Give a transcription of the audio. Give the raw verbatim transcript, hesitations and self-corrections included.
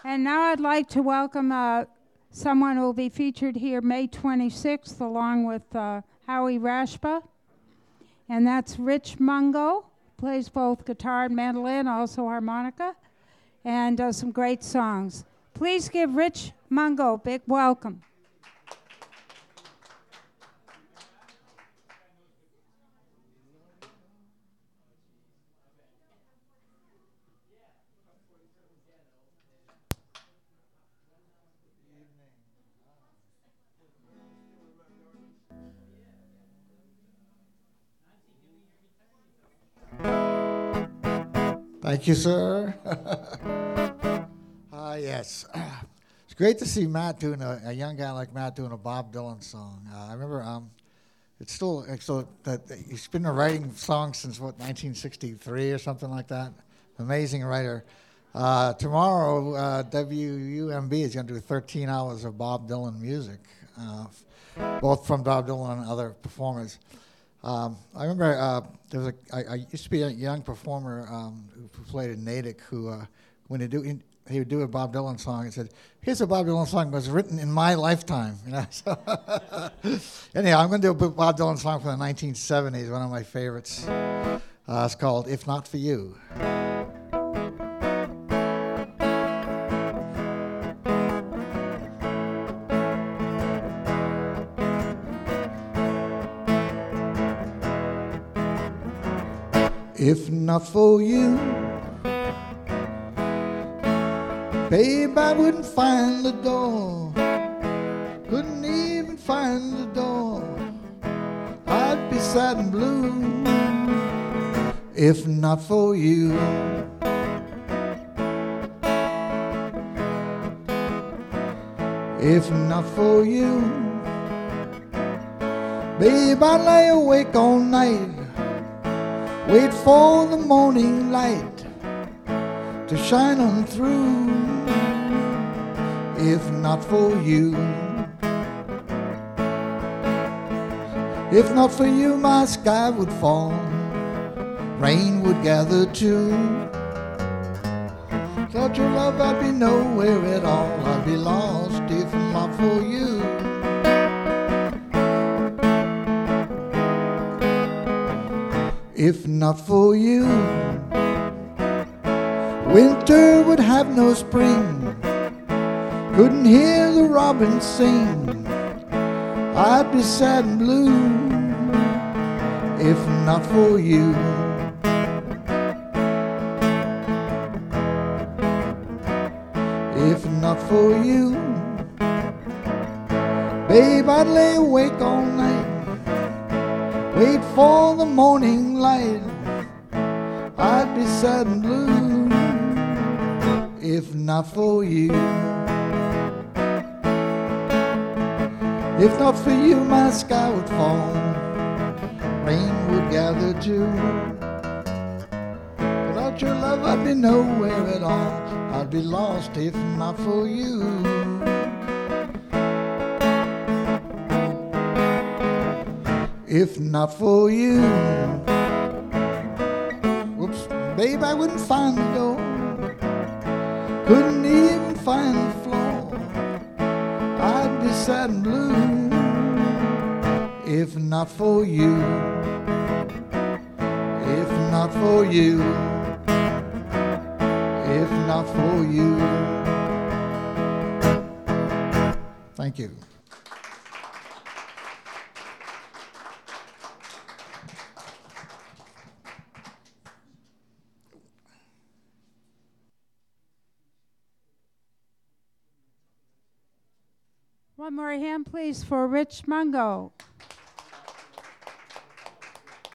And now I'd like to welcome uh, someone who will be featured here May twenty-sixth along with uh, Howie Rashba. And that's Rich Mungo, plays both guitar and mandolin, also harmonica, and does some great songs. Please give Rich Mungo a big welcome. Thank you, sir. Ah, uh, yes. It's great to see Matt doing a, a young guy like Matt doing a Bob Dylan song. Uh, I remember um, it's still, it's still that he's been writing songs since what nineteen sixty-three or something like that. Amazing writer. Uh, tomorrow, uh, W U M B is going to do thirteen hours of Bob Dylan music, uh, both from Bob Dylan and other performers. Um, I remember uh, there was a. I, I used to be a young performer um, who played in Natick. Who, uh, when he do, he would do a Bob Dylan song, and said, "Here's a Bob Dylan song that was written in my lifetime." You know. So anyhow, I'm going to do a Bob Dylan song from the nineteen seventies. One of my favorites. Uh, it's called "If Not for You." If not for you, babe, I wouldn't find the door. Couldn't even find the door. I'd be sad and blue. If not for you. If not for you, babe, I lay awake all night. Wait for the morning light to shine on through. If not for you, if not for you, my sky would fall, rain would gather too. Without your love, I'd be nowhere at all. I'd be lost if not for you. If not for you, winter would have no spring. Couldn't hear the robins sing. I'd be sad and blue. If not for you. If not for you, babe, I'd lay awake all night. Wait for the morning light. I'd be sad and blue. If not for you. If not for you, my sky would fall, rain would gather too. Without your love, I'd be nowhere at all. I'd be lost if not for you. If not for you, whoops, babe, I wouldn't find the door. Couldn't even find the floor. I'd be sad and blue. If not for you. If not for you. If not for you. Thank you. One more hand, please, for Rich Mungo.